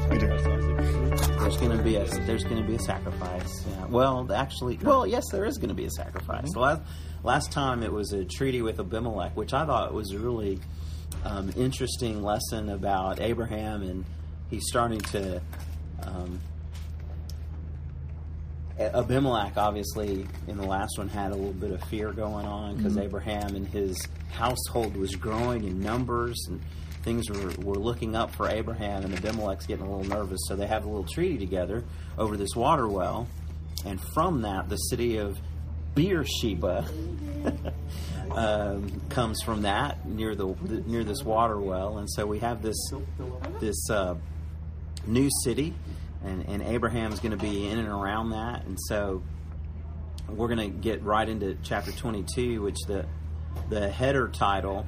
We do. There's going to be a sacrifice. Yeah. Yes, there is going to be a sacrifice. So last time it was a treaty with Abimelech, which I thought was a really interesting lesson about Abraham, and he's starting to. Abimelech, obviously, in the last one had a little bit of fear going on because Abraham and his household was growing in numbers, and things were looking up for Abraham, and Abimelech's getting a little nervous. So they have a little treaty together over this water well, and from that, the city of Beersheba comes from that near this water well, and so we have this new city. And Abraham's going to be in and around that. And so we're going to get right into chapter 22, which the header title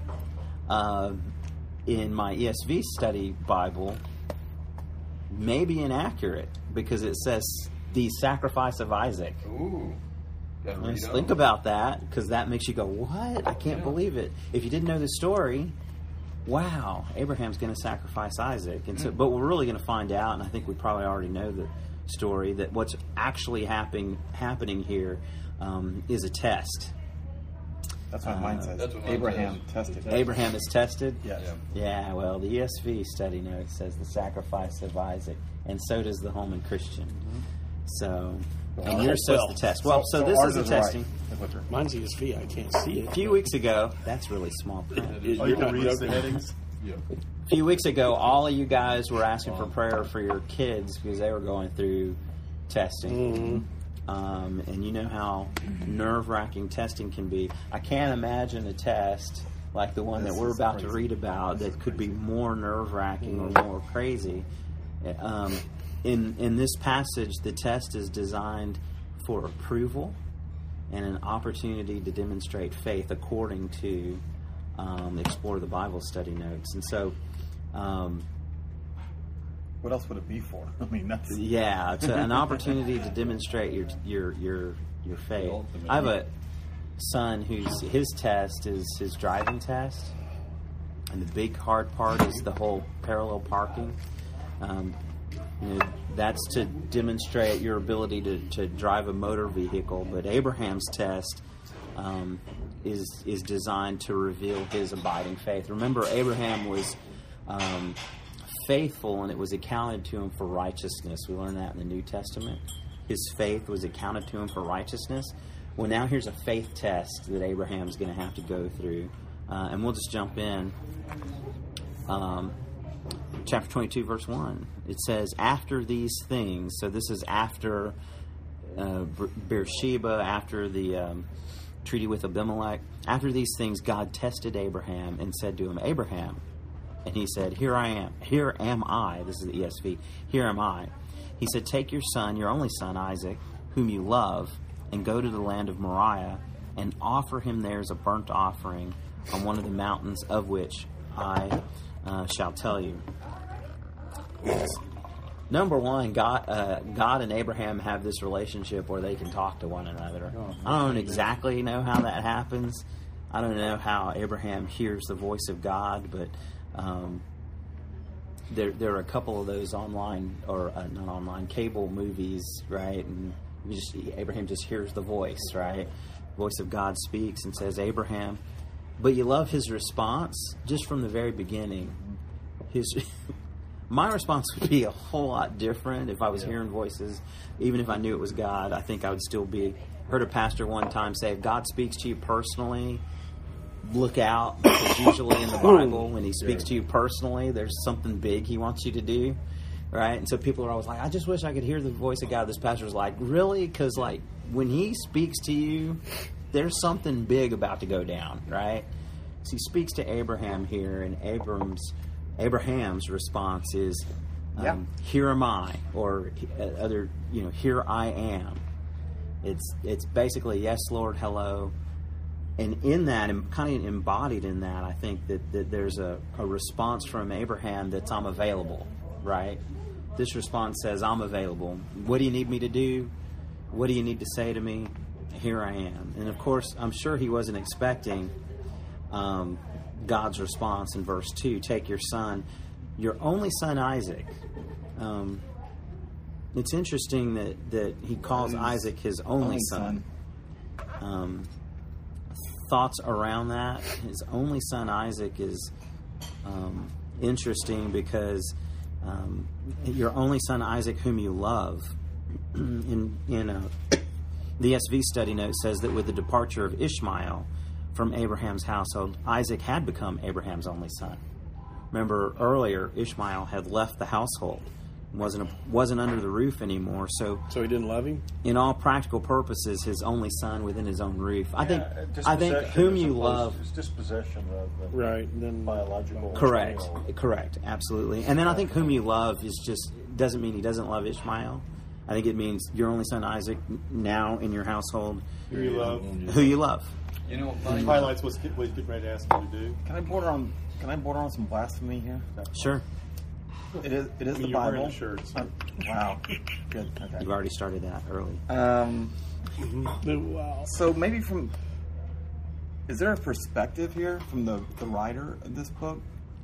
in my ESV study Bible may be inaccurate because it says the sacrifice of Isaac. Ooh. Let's think about that, because that makes you go, what? I can't believe it. If you didn't know the story, wow, Abraham's going to sacrifice Isaac. And so, but we're really going to find out, and I think we probably already know the story, that what's actually happening here is a test. That's what mine says. That's what Abraham says. tested. Abraham is tested? Yes. Yeah, well, the ESV study note says the sacrifice of Isaac, and so does the Holman Christian. So, and yours says the test. Well, so this is a testing. Right. Mine's ESV. I can't see it. A few weeks ago, that's really small print. Oh, you can read the headings? Yeah. A few weeks ago, all of you guys were asking for prayer for your kids because they were going through testing. And you know how nerve-wracking testing can be. I can't imagine a test like the one that we're about to read about that could be more nerve-wracking or more crazy. In this passage, the test is designed for approval and an opportunity to demonstrate faith according to Explore the Bible study notes. And so what else would it be for? I mean, that's... Yeah, it's an opportunity to demonstrate your faith. I have a son his test is his driving test, and the big hard part is the whole parallel parking. That's to demonstrate your ability to drive a motor vehicle. But Abraham's test is designed to reveal his abiding faith. Remember, Abraham was faithful, and it was accounted to him for righteousness. We learn that in the New Testament. His faith was accounted to him for righteousness. Well, now here's a faith test that Abraham's going to have to go through. And we'll just jump in. Chapter 22, verse 1. It says, after these things, so this is after Beersheba, after the treaty with Abimelech. After these things, God tested Abraham and said to him, Abraham. And he said, Here am I. This is the ESV. Here am I. He said, take your son, your only son, Isaac, whom you love, and go to the land of Moriah, and offer him there as a burnt offering on one of the mountains of which I shall tell you. Number one, God and Abraham have this relationship where they can talk to one another. I don't exactly know how that happens. I don't know how Abraham hears the voice of God, but there are a couple of those online, or not online, cable movies, right? And Abraham just hears the voice, right? Voice of God speaks and says, Abraham. But you love his response just from the very beginning. My response would be a whole lot different if I was hearing voices. Even if I knew it was God, I think I would still be. Heard a pastor one time say, if God speaks to you personally, look out, because usually in the Bible, when he speaks to you personally, there's something big he wants you to do, right? And so people are always like, I just wish I could hear the voice of God. This pastor was like, really? Because when he speaks to you, there's something big about to go down, right? So he speaks to Abraham here, and Abraham's response is, here am I, or here I am. It's basically, yes, Lord, hello. And in that, and kind of embodied in that, I think that there's a response from Abraham that's, I'm available, right? This response says, I'm available. What do you need me to do? What do you need to say to me? Here I am. And of course, I'm sure he wasn't expecting God's response in verse 2. Take your son, your only son Isaac. it's interesting that he calls Isaac his only son. Thoughts around that? His only son Isaac is interesting because your only son Isaac, whom you love, in the SV study note says that with the departure of Ishmael from Abraham's household, Isaac had become Abraham's only son. Remember earlier, Ishmael had left the household, wasn't under the roof anymore. So he didn't love him. In all practical purposes, his only son within his own roof. I think whom you love. It's dispossession rather than biological. Correct, absolutely. And then I think whom you love is just doesn't mean he doesn't love Ishmael. I think it means your only son Isaac now in your household. Who you love. Who you love. You know, which highlights what he's getting ready to ask him to do. Can I border on some blasphemy here? Sure. It is the you're Bible. wearing the shirts. Wow. Good. Okay. You've already started that early. Wow. So maybe is there a perspective here from the writer of this book?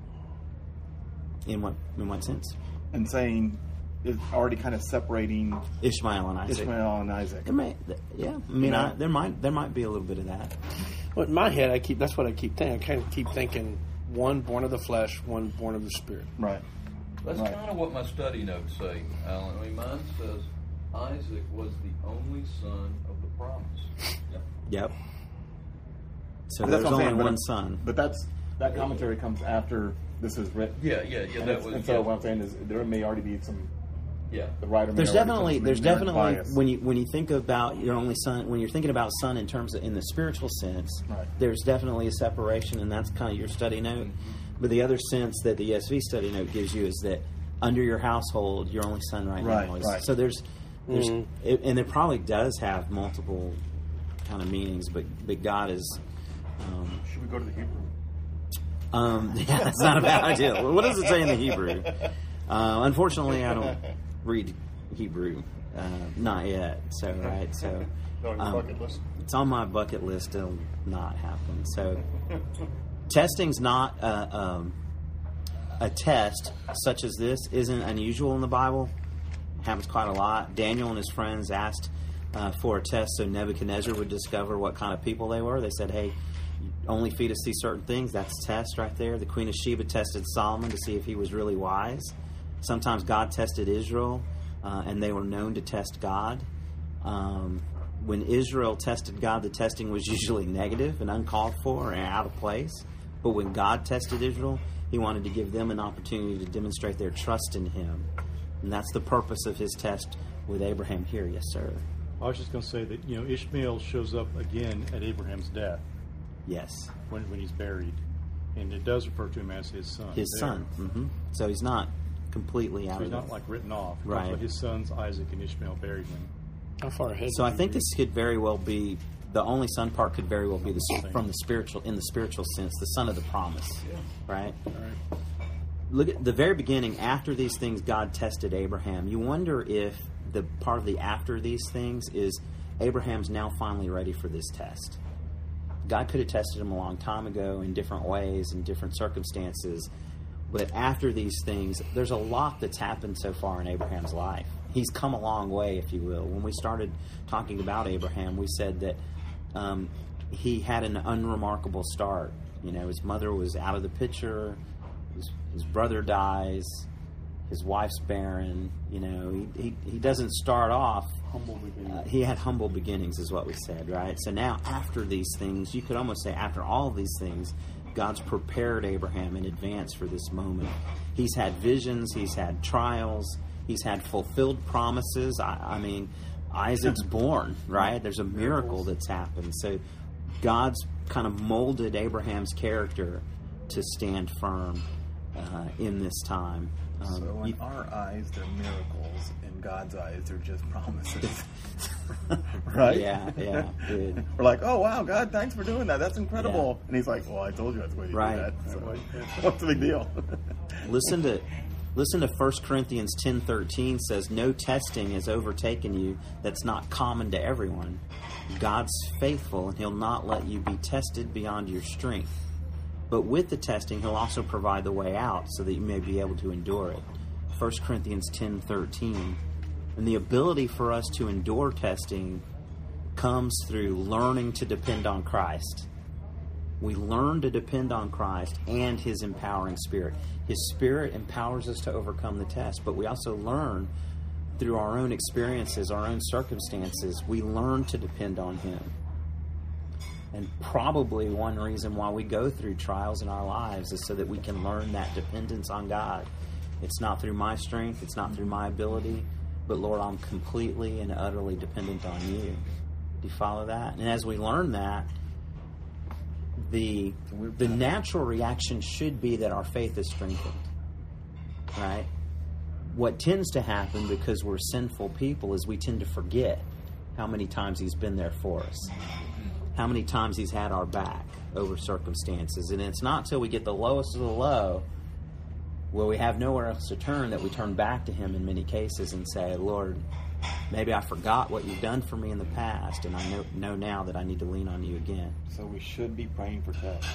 In what sense? And saying it's already kind of separating Ishmael and Isaac. There might be a little bit of that. Well, in my head, that's what I keep thinking. I kind of keep thinking one born of the flesh, one born of the spirit. Right. That's kind of what my study notes say, Alan. I mean, mine says Isaac was the only son of the promise. Yep. So there's only one son. But that commentary comes after this is written. Yeah. And so what I'm saying is there may already be some. Yeah. The writer. There's definitely bias. when you think about your only son, when you're thinking about son in terms of in the spiritual sense, right. There's definitely a separation, and that's kind of your study note. Mm-hmm. But the other sense that the ESV study note gives you is that under your household, your only son now is. Right. So there's and it probably does have multiple kind of meanings, but God is. Should we go to the Hebrew? Yeah, that's not a bad idea. What does it say in the Hebrew? Unfortunately, I don't read Hebrew, not yet. So On your bucket list? It's on my bucket list. It'll not happen. So testing's not a test such as this isn't unusual in the Bible. It happens quite a lot. Daniel and his friends asked for a test so Nebuchadnezzar would discover what kind of people they were. They said, "Hey, only feed us these certain things." That's a test right there. The Queen of Sheba tested Solomon to see if he was really wise. Sometimes God tested Israel, and they were known to test God. When Israel tested God, the testing was usually negative and uncalled for and out of place. But when God tested Israel, he wanted to give them an opportunity to demonstrate their trust in him. And that's the purpose of his test with Abraham here. Yes, sir. I was just going to say that, Ishmael shows up again at Abraham's death. Yes. When he's buried. And it does refer to him as his son. His son. Mm-hmm. So he's not completely out of it. He's not like written off. Right. But his sons, Isaac and Ishmael, buried him. How far ahead? So I think this could very well be, the only son part could very well be from the spiritual, in the spiritual sense, the son of the promise. Yeah. Right? All right. Look at the very beginning, after these things, God tested Abraham. You wonder if the part of the after these things is Abraham's now finally ready for this test. God could have tested him a long time ago in different ways, in different circumstances. But after these things, there's a lot that's happened so far in Abraham's life. He's come a long way, if you will. When we started talking about Abraham, we said that he had an unremarkable start. His mother was out of the picture. His brother dies. His wife's barren. He doesn't start off. Humble beginnings. He had humble beginnings, is what we said, right? So now, after these things, you could almost say after all of these things, God's prepared Abraham in advance for this moment. He's had visions. He's had trials. He's had fulfilled promises. I mean, Isaac's born, right? There's a miracle that's happened. So God's kind of molded Abraham's character to stand firm in this time. So in our eyes, they're miracles. In God's eyes, they're just promises. Right? Yeah, good. We're like, oh, wow, God, thanks for doing that. That's incredible. Yeah. And he's like, well, I told you that's the way you do that. So what's the big deal? Listen to 1 Corinthians 10:13 says, "No testing has overtaken you that's not common to everyone. God's faithful, and he'll not let you be tested beyond your strength. But with the testing, he'll also provide the way out so that you may be able to endure it. 1 Corinthians 10:13. And the ability for us to endure testing comes through learning to depend on Christ. We learn to depend on Christ and His empowering Spirit. His Spirit empowers us to overcome the test, but we also learn through our own experiences, our own circumstances, we learn to depend on Him. And probably one reason why we go through trials in our lives is so that we can learn that dependence on God. It's not through my strength, it's not through my ability, but Lord, I'm completely and utterly dependent on You. Do you follow that? And as we learn that, the natural reaction should be that our faith is strengthened, right? What tends to happen because we're sinful people is we tend to forget how many times He's been there for us, how many times He's had our back over circumstances. And it's not till we get the lowest of the low, where we have nowhere else to turn, that we turn back to Him in many cases and say, Lord, maybe I forgot what You've done for me in the past, and I know now that I need to lean on You again. So we should be praying for tests.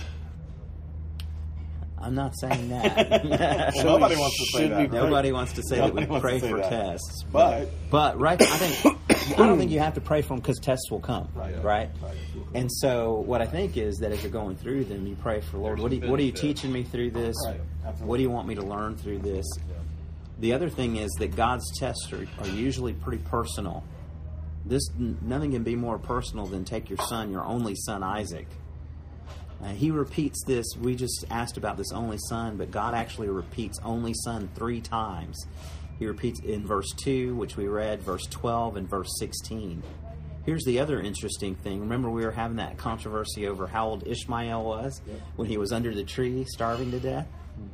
I'm not saying that. So nobody wants to say that. Nobody wants to say that we Nobody pray wants to say for that. tests. But right, I don't think you have to pray for them because tests will come, Right. right? And so what I think is that as you're going through them, you pray for, Lord, what are you teaching me through this? Right. Absolutely. What do you want me to learn through this? The other thing is that God's tests are usually pretty personal. Nothing can be more personal than take your son, your only son, Isaac. He repeats this. We just asked about this only son, but God actually repeats only son 3 times. He repeats in verse 2, which we read, verse 12, and verse 16. Here's the other interesting thing. Remember we were having that controversy over how old Ishmael was when he was under the tree starving to death?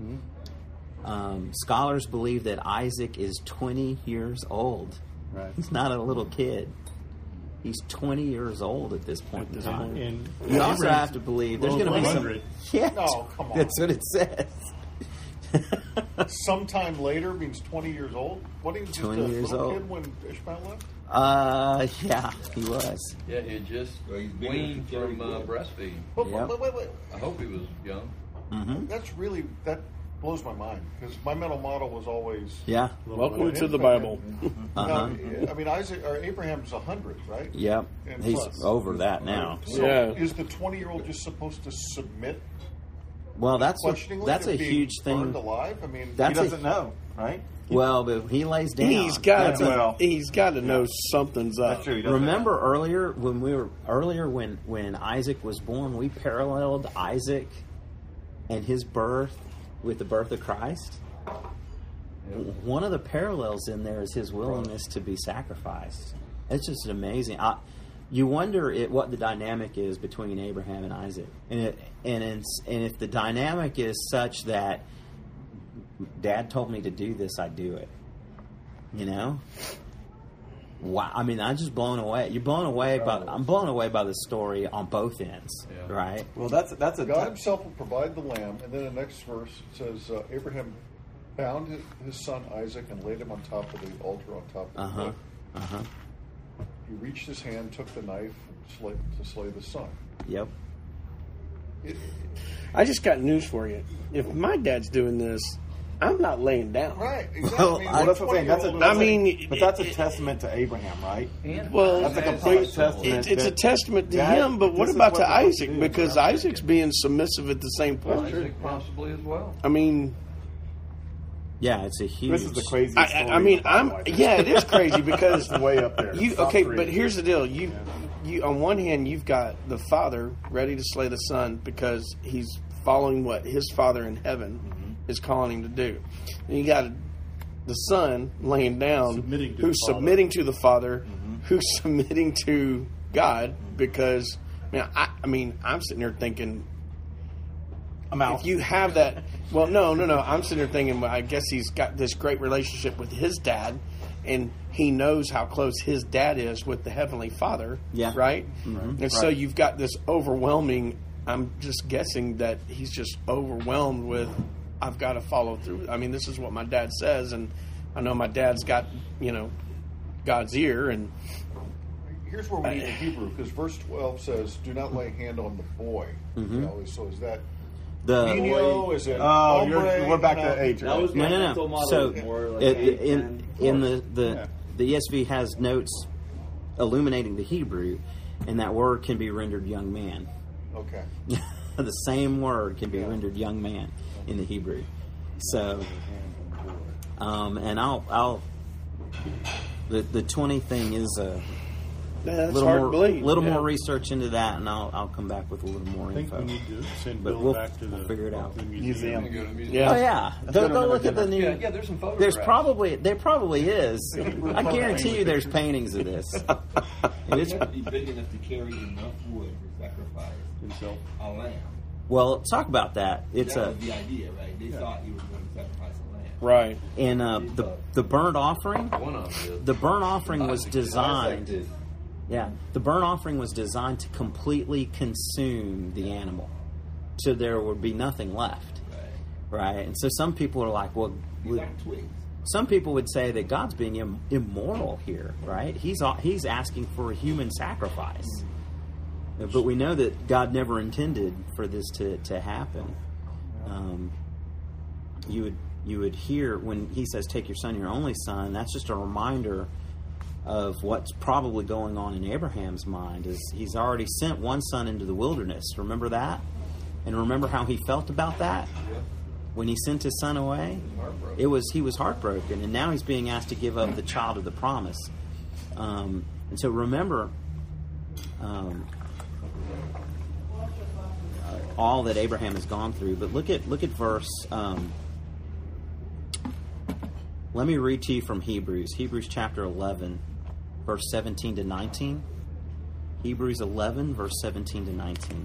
Scholars believe that Isaac is 20 years old. Right. He's not a little kid. He's 20 years old at this point in time. And You also have to believe there's going to be some... 100. Yeah, No, come on. that's what it says. Sometime later means 20 years old? What, he was just 20 a years little old. kid when Ishmael left? Yeah, he was. Yeah, he had just Well, he's bigger weaned than from Jerry breastfeeding. But Yep. wait. I hope he was young. That blows my mind, because my mental model was always... Yeah. Welcome to the Bible. Uh-huh. I mean, Abraham's 100, right? Yep. And He's plus. over that now. So Yeah. is the 20-year-old just supposed to submit Well, that's questioningly a to being huge thing. burned alive? I mean, he That's doesn't know, right? Well, but he lays down. He's got Well, to know something's up. That's true. He doesn't Remember know. earlier when Isaac was born, we paralleled Isaac and his birth with the birth of Christ. One of the parallels in there is his willingness to be sacrificed. It's just amazing. You wonder what the dynamic is between Abraham and Isaac, and if the dynamic is such that Dad told me to do this, I do it. You know. Wow! I mean, I'm just blown away. You're blown away I'm blown away by the story on both ends, Yeah. right? Well, that's a God himself will provide the lamb, and then the next verse says, Abraham bound his son Isaac and laid him on top of the altar on top of the cliff. He reached his hand, took the knife to slay the son. Yep. I just got news for you. If my dad's doing this, I'm not laying down. Right, exactly. Well, Well, that's what I'm saying. But That's a testament to Abraham, right? And Well, That's a complete testament. It's a testament to Dad, him, but what this is about what to we're supposed to Isaac? do. Because Isaac's being submissive at the same point. Isaac possibly as well. I mean, Yeah, it's a huge. This is the craziest story. I mean, in the Bible, I think. yeah, it is crazy because It's way up there. you Top okay, 3. but here's the deal: you on one hand you've got the father ready to slay the son because he's following what his father in heaven is calling him to do, and you got the son laying down Submitting to who's the father. submitting to the father, who's submitting to God because I mean I'm sitting there thinking. I'm out. If you have that, well, no. I'm sitting there thinking, well, I guess he's got this great relationship with his dad, and he knows how close his dad is with the Heavenly Father. Yeah. Right? And so you've got this overwhelming, I'm just guessing that he's just overwhelmed with, I've got to follow through. I mean, this is what my dad says, and I know my dad's got, God's ear, and here's where we need the Hebrew, because verse 12 says, "Do not lay hand on the boy." So is that Nino? Is it? Oh, Hombre? we're back You know? to age. That was my No. mental model. So more like in the ESV has notes illuminating the Hebrew, and that word can be rendered young man. Okay. The same word can be rendered young man in the Hebrew. So, and I'll the 20 thing is a That's little hard more to believe. more research into that, and I'll come back with a little more I think info. we need to send But Bill we'll back to the figure it out. the Museum. Go to museum. Yeah. Oh yeah, go look at the new. Yeah, there's some photographs. There probably is. I guarantee you, there's paintings of this. And it's, You have to be big enough to carry enough wood to sacrifice himself. a lamb. well, talk about that. It's That a was the idea, right? They thought he was going to sacrifice a lamb. Right. and the burnt offering. One of them. The burnt offering was Isaac designed. did. Yeah, the burnt offering was designed to completely consume the animal, so there would be nothing left. Right, and so some people are like, well, He's like twigs. some people would say that God's being immoral here, right? He's asking for a human sacrifice, but we know that God never intended for this to happen. You would hear when He says, "Take your son, your only son." That's just a reminder of what's probably going on in Abraham's mind. Is He's already sent one son into the wilderness. Remember that, and remember how he felt about that. When he sent his son away, he was heartbroken, and now he's being asked to give up the child of the promise. And so remember all that Abraham has gone through. But look at verse. Let me read to you from Hebrews chapter 11, verse 17 to 19. Hebrews 11, verse 17 to 19.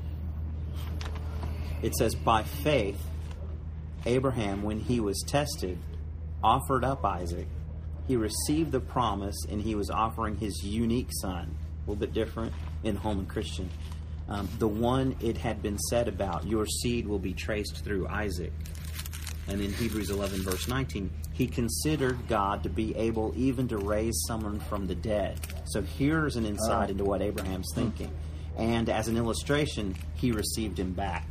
It says, "By faith, Abraham, when he was tested, offered up Isaac. He received the promise, and he was offering his unique son." A little bit different in home and Christian. The one it had been said about, "Your seed will be traced through Isaac." And in Hebrews 11, verse 19, he considered God to be able even to raise someone from the dead. So here's an insight into what Abraham's thinking. And as an illustration, he received him back.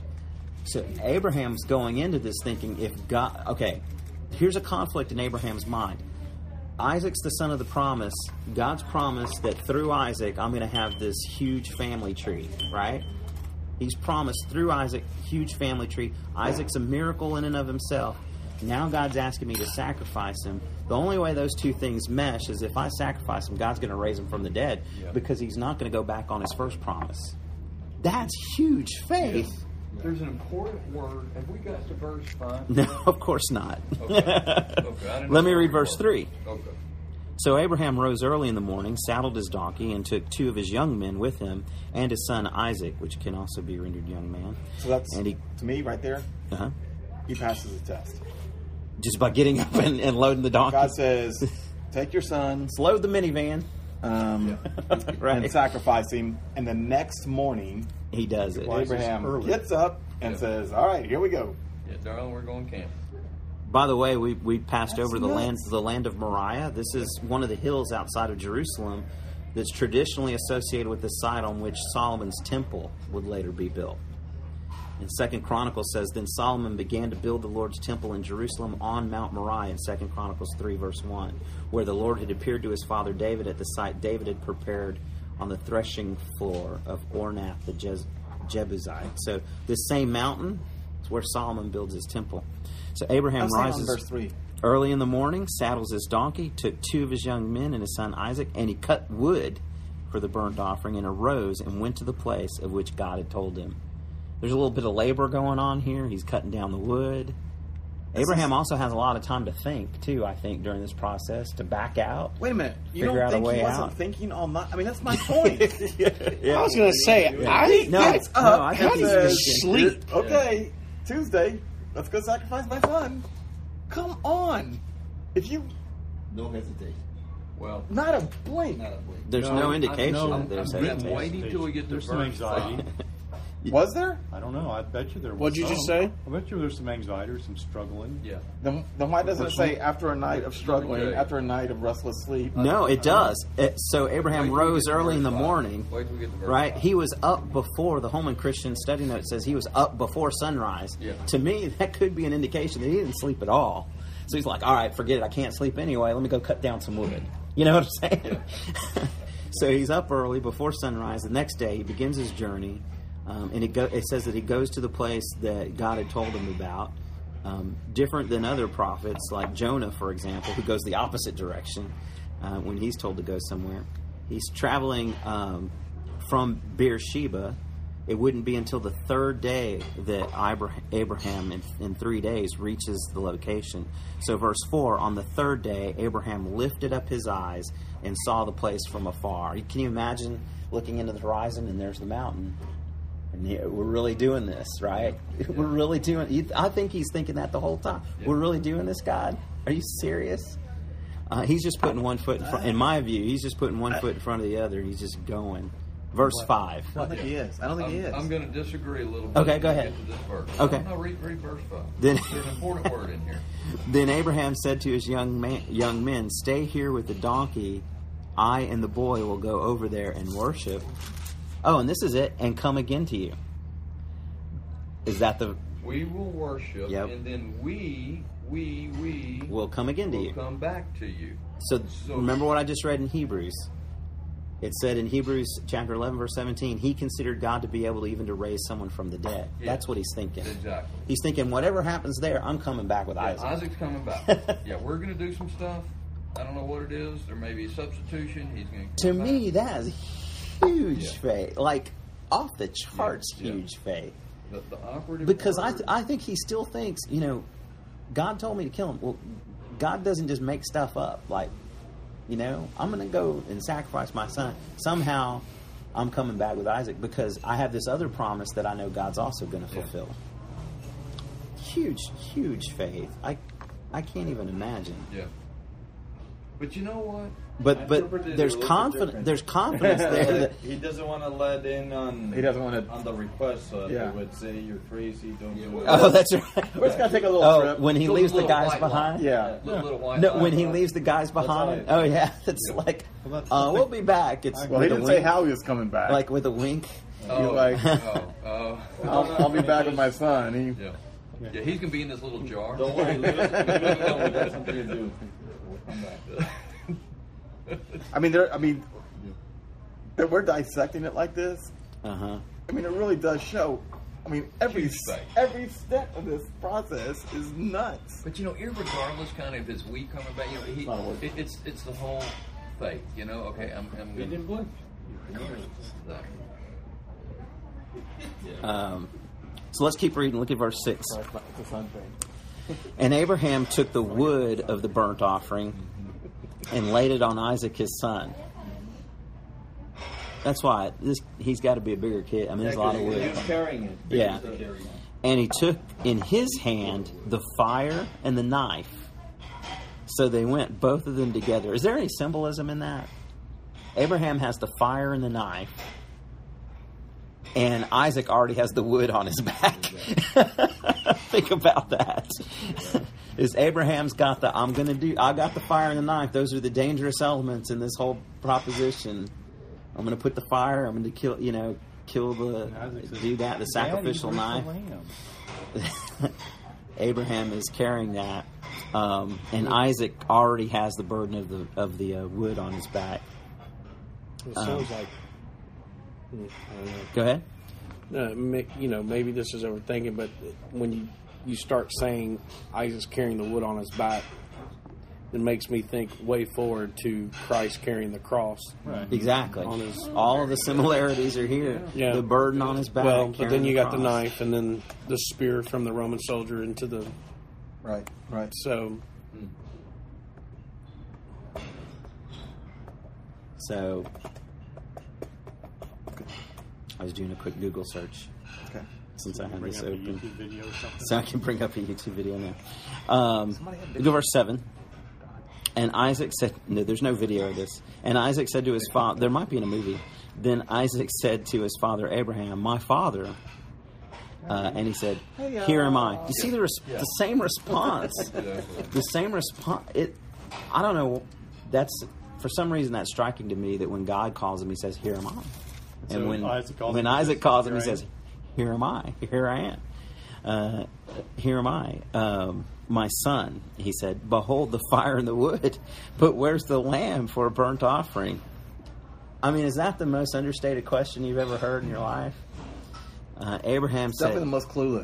So Abraham's going into this thinking, if God... Okay, here's a conflict in Abraham's mind. Isaac's the son of the promise. God's promised that through Isaac, I'm going to have this huge family tree, right? He's promised through Isaac, huge family tree. Isaac's a miracle in and of himself. Now God's asking me to sacrifice him. The only way those two things mesh is if I sacrifice him, God's going to raise him from the dead, because he's not going to go back on his first promise. That's huge faith. There's an important word. Have we got to verse 5? No, of course not. Okay. I didn't Let me know read where verse we were. 3. Okay. So Abraham rose early in the morning, saddled his donkey, and took 2 of his young men with him, and his son Isaac, which can also be rendered young man. So that's, And he, to me, right there, he passes the test. just by getting up and loading the donkey. God says, take your son, Let's load the minivan. Right. and sacrifice him. And the next morning, He does it. Abraham gets up and says, all right, here we go. Yeah, darling, we're going camping. By the way, we passed That's over nuts. the land of Moriah. This is one of the hills outside of Jerusalem that's traditionally associated with the site on which Solomon's temple would later be built. And 2 Chronicles says, "Then Solomon began to build the Lord's temple in Jerusalem on Mount Moriah," in 2 Chronicles 3, verse 1, where the Lord had appeared to his father David at the site David had prepared on the threshing floor of Ornath the Jebusite. So this same mountain is where Solomon builds his temple. So Abraham rises verse 3. early in the morning, saddles his donkey, took 2 of his young men and his son Isaac, and he cut wood for the burnt offering, and arose and went to the place of which God had told him. There's a little bit of labor going on here. He's cutting down the wood. Abraham also has a lot of time to think, too, I think, during this process, to back out. Wait a minute. You Figure out don't a think way he wasn't out. thinking all night? I mean, that's my point. I was going to say, I No, that's no, up. I think How he's do you thinking. sleep? Okay, Tuesday, let's go sacrifice my son. Come on. If you, No hesitation. Well, not a blink. Not a blink. There's no indication that there's I'm hesitation. waiting till we get to There's some verse anxiety. 5. Was there? I don't know. I bet you there was. What'd you just some. say? I bet you there's some anxiety or some struggling. Yeah. Then why doesn't it say after a night of struggling, Okay. after a night of restless sleep? No, it does. So Abraham Wait till we rose get to early in the verse 5. morning. Wait till we get to verse Right? 5. He was up before, the Holman Christian study note says he was up before sunrise. Yeah. To me, that could be an indication that he didn't sleep at all. So he's like, all right, forget it. I can't sleep anyway. Let me go cut down some wood. You know what I'm saying? So he's up early before sunrise. The next day, he begins his journey. And it says that he goes to the place that God had told him about. Different than other prophets, like Jonah, for example, who goes the opposite direction when he's told to go somewhere. He's traveling from Beersheba. It wouldn't be until the third day that Abraham, in 3 days, reaches the location. So verse 4, on the third day, Abraham lifted up his eyes and saw the place from afar. Can you imagine looking into the horizon and there's the mountain? And we're really doing this, right? We're really doing. I think he's thinking that the whole time. We're really doing this, God. Are you serious? He's just putting one foot in front. In my view, he's just putting one foot in front of the other. He's just going. Verse 5. I don't think he is. I don't think he is. I'm going to disagree a little bit. Okay, go when we ahead. Get to this verse. Okay. No, read verse 5. Then- There's an important word in here. Then Abraham said to his young men, "Stay here with the donkey. I and the boy will go over there and worship." Oh, and this is it. And come again to you. Is that the? We will worship, Yep. and then we Will come again to will you. come back to you. So remember what I just read in Hebrews. It said in Hebrews chapter 11, verse 17, he considered God to be able to raise someone from the dead. Yeah. That's what he's thinking. Exactly. He's thinking, whatever happens there, I'm coming back with Yeah, Isaac. Isaac's coming back. Yeah, we're going to do some stuff. I don't know what it is. There may be a substitution. He's going To me, that is huge Yeah. faith. Like, off the charts Yeah. huge faith. The operative Because word- I think he still thinks, God told me to kill him. Well, God doesn't just make stuff up. Like, I'm going to go and sacrifice my son. Somehow, I'm coming back with Isaac because I have this other promise that I know God's also going to fulfill. Huge, huge faith. I can't even imagine. Yeah. But you know what? But there's confidence. There's confidence there that He doesn't want to let in on. He doesn't want to. on the request, so Yeah. they would say you're crazy. Don't do it. Oh, that's right. We're just gonna take a little trip. When he So leaves the little guys white behind. line. Yeah. Little white No, line. when he leaves the guys behind. how Oh yeah, it's like, we'll be back. It's Well, he with a didn't say wink, how he was coming back. like with a wink. You're like, I'll be back with my son. He, Yeah. Yeah, he's gonna be in this little jar. Don't worry, Lewis. Lewis got something to do. We'll come back. that we're dissecting it like this. Uh huh. I mean, it really does show. I mean, every Huge faith. every step of this process is nuts. But irregardless, kind of his week coming back, it's the whole faith. Okay, I'm He didn't blink. So let's keep reading. Look at verse 6. It's a son thing. And Abraham took the wood of the burnt offering and laid it on Isaac his son. That's why he's got to be a bigger kid. I mean, there's a lot of He wood. was carrying it. Yeah. He was carrying it. And he took in his hand the fire and the knife. So they went, both of them together. Is there any symbolism in that? Abraham has the fire and the knife. And Isaac already has the wood on his back. Think about that. Is Abraham's got I got the fire and the knife. Those are the dangerous elements in this whole proposition. I'm going to put the fire. I'm going to kill the sacrificial knife. Abraham is carrying that, and Isaac already has the burden of the wood on his back. It sounds like. Go ahead. Maybe this is overthinking, but when you start saying Isaac's carrying the wood on his back, it makes me think way forward to Christ carrying the cross. Right. Exactly. On his- All of the similarities are here. Yeah. The burden on his back. Well, but then carrying you got the cross. knife, and then the spear from the Roman soldier into the. Right. So So I was doing a quick Google search. Okay. Since I have Bring this up a open. YouTube video or something. So I can bring up a YouTube video now. Look at verse 7. And Isaac said, no, there's no video of this. And Isaac said to his father, there might be in a movie. Then Isaac said to his father Abraham, "My father." And he said, "Here am I." You see the same response. The same response. I don't know. That's for some reason that's striking to me that when God calls him, he says, "Here am I." And So when Isaac calls him, he says, "Here am I. Here I am. Here am I, my son." He said, "Behold the fire and the wood, but where's the lamb for a burnt offering?" I mean, is that the most understated question you've ever heard in your life? Abraham said, Definitely the most clueless.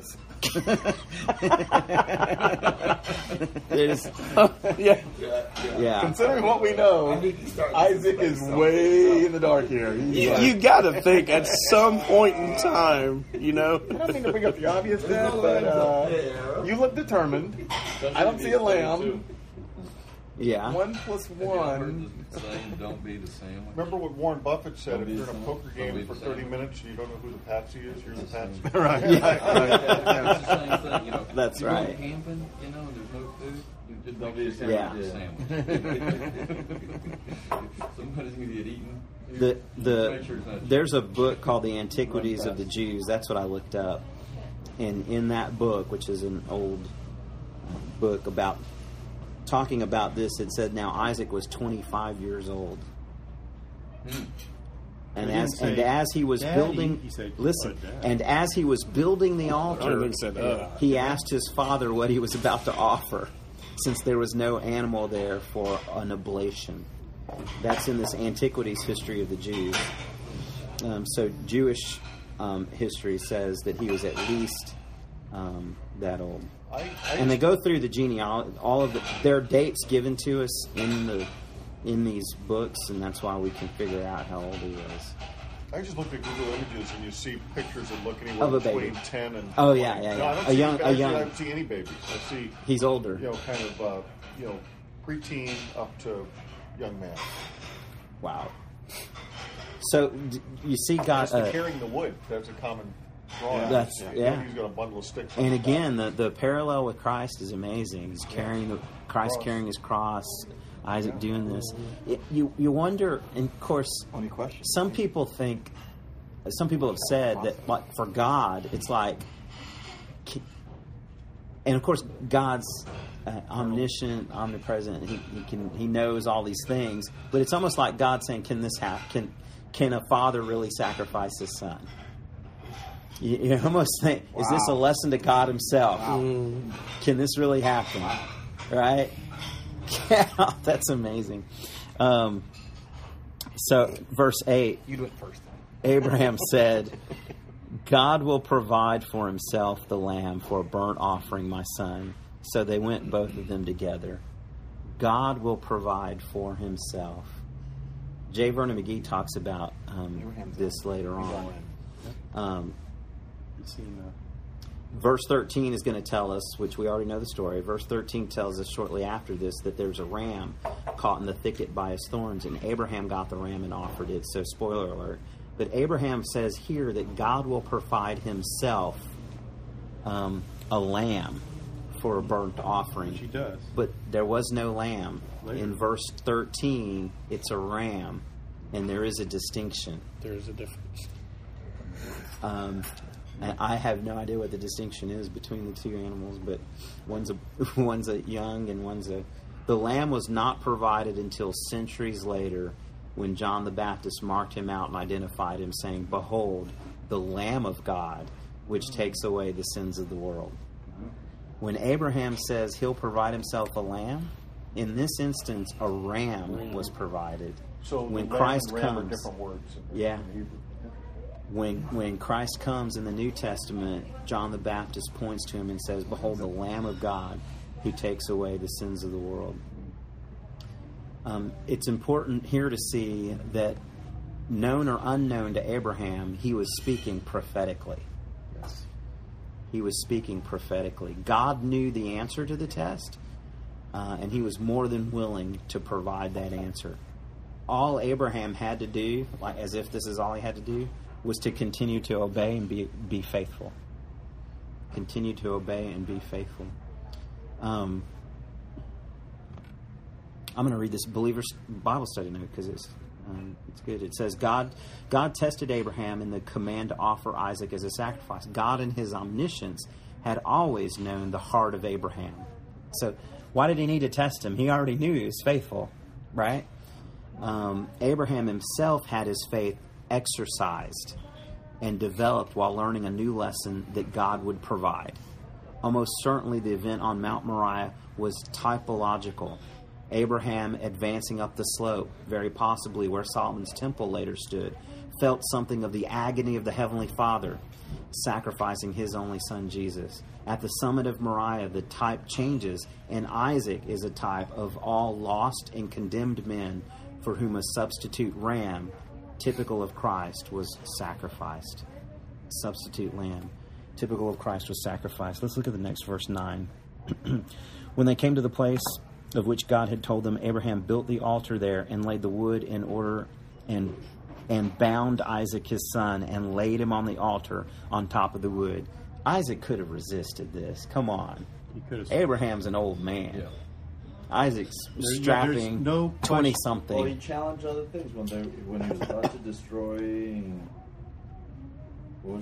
It is, yeah. Considering what we know, Isaac is way in the dark here. You got to think at some point in time, I don't mean to bring up the obvious, Dad, but you look determined. I don't see a lamb. Yeah. 1 + 1. The saying, don't be the sandwich. Remember what Warren Buffett said, if you're in a poker game for 30 minutes and you don't know who the patsy is, you're the patsy. Right. It's the same thing, That's you go right. camping, and there's no food. You just don't be a Yeah. sandwich. Somebody's going to get eaten. There's a book called The Antiquities of the Jews. That's what I looked up. And in that book, which is an old book about talking about this, it said now Isaac was 25 years old. And as he was Daddy, building, he said, listen, "Dad." and as he was building the altar, even said, he asked his father what he was about to offer, since there was no animal there for an oblation. That's in this Antiquities history of the Jews. So Jewish history says that he was at least that old. And they go through the genealogy, all of their dates given to us in these books, and that's why we can figure out how old he was. I just looked at Google Images and you see pictures that look anywhere Of a between baby. 10 and Oh, 20. yeah. No, I don't A see young- any, a young- I don't see any babies. I see, He's older. kind of, preteen up to young man. Wow. So you see, God. That's carrying the wood. That's a common drawing. That's- yeah. He's got a bundle of sticks. And again, the parallel with Christ is amazing. He's carrying Christ carrying his cross. Isaac doing this. You wonder, and of course, Any questions? some people have said that, like, for God, it's like, and of course, God's omniscient, omnipresent. He knows all these things, but it's almost like God saying, "Can this happen? Can a father really sacrifice his son?" You almost think, is this a lesson to God himself? Can this really happen? Right? Yeah, that's amazing. So, verse 8. You do it first. Abraham said, "God will provide for himself the lamb for a burnt offering, my son." So they went, both of them together. God will provide for himself. J. Vernon McGee talks about this later on. Verse 13 is going to tell us, which we already know the story. Verse 13 tells us shortly after this that there's a ram caught in the thicket by his thorns, and Abraham got the ram and offered it. So, spoiler alert. But Abraham says here that God will provide himself a lamb for a burnt offering. Which he does. But there was no lamb. Later. In verse 13, it's a ram, and there is a distinction. There's a difference. And I have no idea what the distinction is between the two animals, but one's a young and one's a... The lamb was not provided until centuries later, when John the Baptist marked him out and identified him, saying, "Behold, the Lamb of God, which takes away the sins of the world." When Abraham says he'll provide himself a lamb, in this instance, a ram was provided. So when lamb Christ and ram comes, are different words. Yeah. In Hebrew. when Christ comes in the New Testament, John the Baptist points to him and says, "Behold, the Lamb of God who takes away the sins of the world." It's important here to see that, known or unknown to Abraham, he was speaking prophetically. Yes. He was speaking prophetically. God knew the answer to the test, and he was more than willing to provide that answer. All Abraham had to do, like as if this is all he had to do, was to continue to obey and be faithful. Continue to obey and be faithful. I'm going to read this Believer's Bible Study note because it's It's good. It says, God tested Abraham in the command to offer Isaac as a sacrifice. God in his omniscience had always known the heart of Abraham. So why did he need to test him? He already knew he was faithful, right? Abraham himself had his faith exercised and developed while learning a new lesson that God would provide. Almost certainly the event on Mount Moriah was typological. Abraham advancing up the slope, very possibly where Solomon's temple later stood, felt something of the agony of the Heavenly Father, sacrificing his only son Jesus. At the summit of Moriah, the type changes, and Isaac is a type of all lost and condemned men for whom a substitute ram, typical of Christ, was sacrificed. Substitute lamb, typical of Christ, was sacrificed. Let's look at the next verse 9. When they came to the place of which God had told them, Abraham built the altar there and laid the wood in order and bound Isaac his son and laid him on the altar on top of the wood. Isaac could have resisted this. Come on. He could have. Abraham's an old man. Yeah. Isaac's strapping no 20-something. Well, he challenged other things when he was about to destroy. What was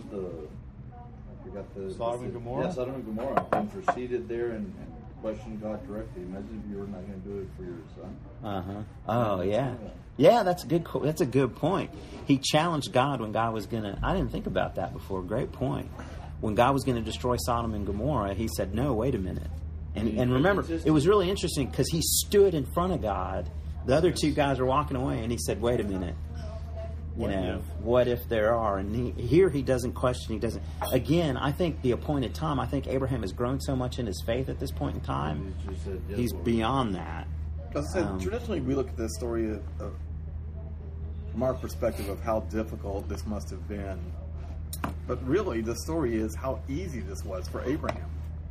I forgot the Sodom and Gomorrah? Yeah, Sodom and Gomorrah. He proceeded there and questioned God directly. Imagine if you were not going to do it for your son. Oh yeah, yeah. That's a good point. He challenged God when God was gonna. I didn't think about that before. Great point. When God was going to destroy Sodom and Gomorrah, he said, "No, wait a minute." And remember, it was really interesting because he stood in front of God. The other two guys were walking away, and he said, "Wait a minute. What if there are?" And here he doesn't question. He doesn't. Again, I think the appointed time. I think Abraham has grown so much in his faith at this point in time. He's beyond that. I said, traditionally, we look at this story from our perspective of how difficult this must have been. But really, the story is how easy this was for Abraham.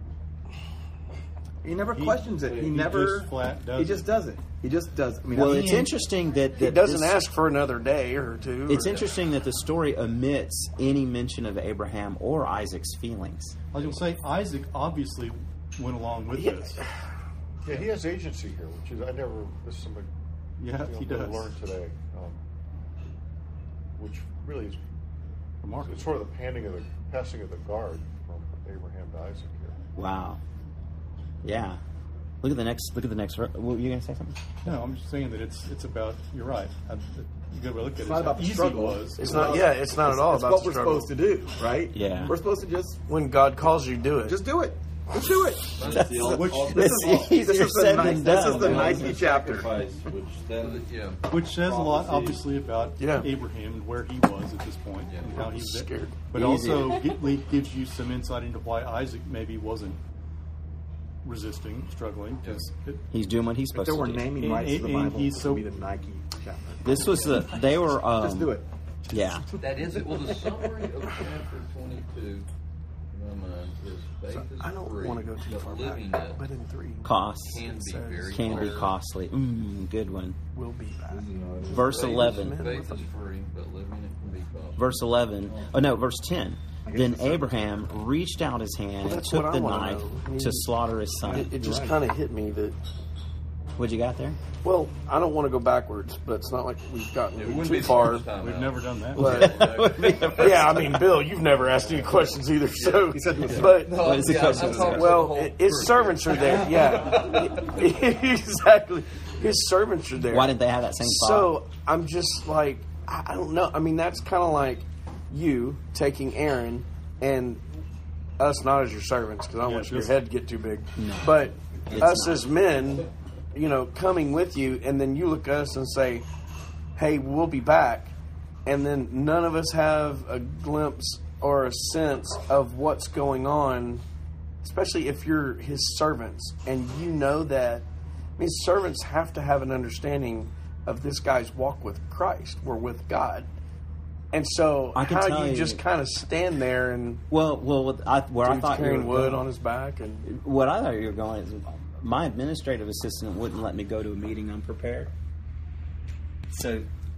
He never questions it. He just does it. He just does. I mean, it's interesting that he doesn't ask for another day or two. It's interesting that the story omits any mention of Abraham or Isaac's feelings. I was going to say, Isaac obviously went along with this. Yeah, he has agency here, which is this is something he does. learned today, which really is remarkable. It's sort of the passing of the guard from Abraham to Isaac here. Wow. Yeah. Look at the next. Were you going to say something? No, I'm just saying that it's about. You're right. You got to look at it's not about the struggle. It's not. Yeah, it's not at all about what the we're struggle. supposed to do, right? Yeah. We're supposed to just when God calls you, do it. Just do it. Just do it. This is the Nike chapter. Which says a lot, obviously, about Abraham and where he was at this point and how he was scared. But also gives you some insight into why Isaac maybe wasn't resisting, struggling. He's doing what he's supposed to do. If there were naming rights to the Bible, it would be the Nike chapter. This was they were... just do it. Yeah. That is it. Well, the summary of chapter 22... I don't want to go too far back, but in 3 costs can be costly. Good one. Will be bad. Verse 11. Faith is free, but living it can be costly. Verse 11. Oh no, verse 10. Then Abraham reached out his hand and took the knife to slaughter his son. It just kind of hit me that. What you got there? Well, I don't want to go backwards, but it's not like we've gotten too far. We've never done that. But, yeah, I mean, Bill, you've never asked any questions either. So, but what is the question? Well, his servants are there. Yeah, exactly. His servants are there. Why didn't they have that same thought? So I'm just like, I don't know. I mean, that's kind of like you taking Aaron and us not as your servants, because I don't want your head to get too big, but us as men. Coming with you, and then you look at us and say, hey, we'll be back. And then none of us have a glimpse or a sense of what's going on, especially if you're his servants. And you know that. I mean, servants have to have an understanding of this guy's walk with Christ. We're with God. And so how you just kind of stand there and... Where I thought carrying wood on his back. And what I thought you were going is... My administrative assistant wouldn't let me go to a meeting unprepared. So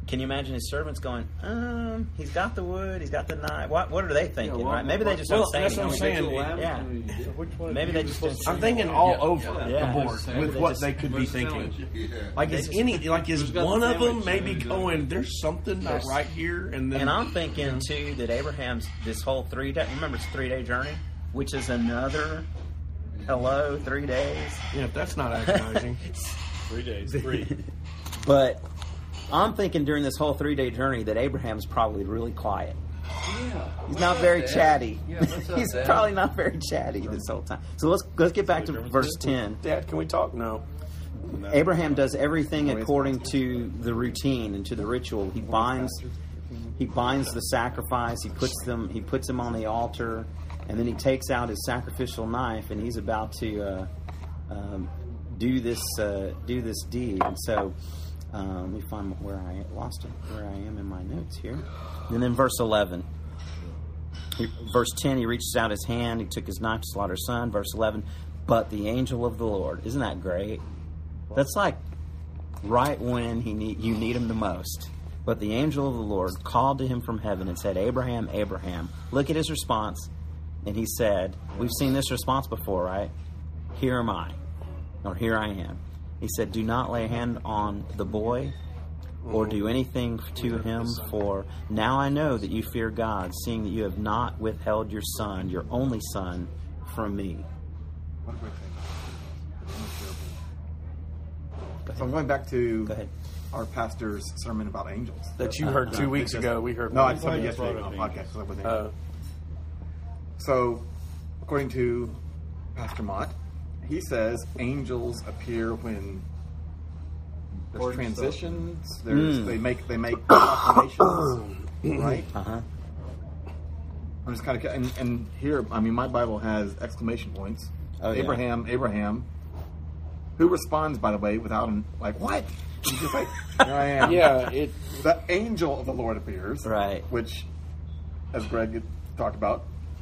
can you imagine his servants going, he's got the wood, he's got the knife. What are they thinking, right? Maybe they just don't say that's what I'm saying. Yeah. Maybe they just didn't. I'm thinking all over Yeah. the board with what they could be thinking. Like is one of them maybe going, there's something not right here, and then. And I'm thinking too that Abraham's this whole 3 day. Remember, it's a 3 day journey, which is another 3 days. Yeah, that's not agonizing. 3 days, 3. But I'm thinking during this whole 3 day journey that Abraham's probably really quiet. Yeah. He's not very chatty. Yeah, what's up, He's Dad? probably not very chatty this whole time. So let's get back to verse 10. Dad, can we talk? No. Abraham does everything according to the routine and to the ritual. He binds the sacrifice. He puts them on the altar, and then he takes out his sacrificial knife, and he's about to do this deed. And so let me find where I am in my notes here. And then verse 11. Verse 10, he reaches out his hand. He took his knife to slaughter his son. Verse 11, but the angel of the Lord. Isn't that great? That's like right when you need him the most. But the angel of the Lord called to him from heaven and said, Abraham, Abraham. Look at his response. And he said, we've seen this response before, right? Here am I, or here I am. He said, do not lay a hand on the boy or do anything to him, for now I know that you fear God, seeing that you have not withheld your son, your only son, from me. What a great thing. So I'm going back to our pastor's sermon about angels. That you heard 2 weeks ago. We heard. No, I said it yesterday on the podcast. So, according to Pastor Mott, he says angels appear when there's transitions. They make proclamations, right? Uh-huh. I'm just kind of and here. I mean, my Bible has exclamation points. Oh, yeah. Abraham, Abraham. Who responds, by the way, without like what? He's just like, here I am. Yeah, the angel of the Lord appears, right? Which, as Greg had talked about,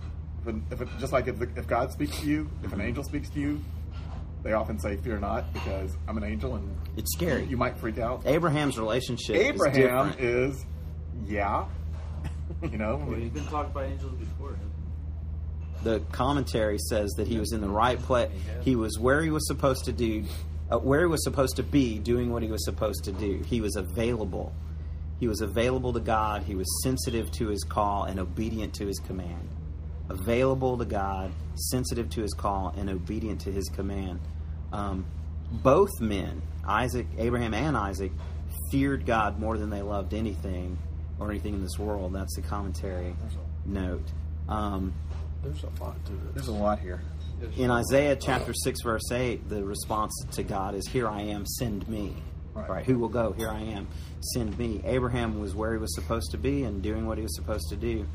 if God speaks to you, if an angel speaks to you, they often say, "Fear not," because I'm an angel, and it's scary. You might freak out. Abraham's relationship. Abraham is, yeah, you know. Well, he's been talked by angels before. The commentary says that he was in the right place. He was where he was supposed to do, where he was supposed to be, doing what he was supposed to do. He was available. He was available to God. He was sensitive to his call and obedient to his command. Available to God, sensitive to his call, and obedient to his command. Both men, Abraham and Isaac, feared God more than they loved anything in this world. That's the commentary note. There's a lot to it. There's a lot here. In Isaiah chapter 6, verse 8, the response to God is, here I am, send me. Right? Who will go? Here I am, send me. Abraham was where he was supposed to be and doing what he was supposed to do.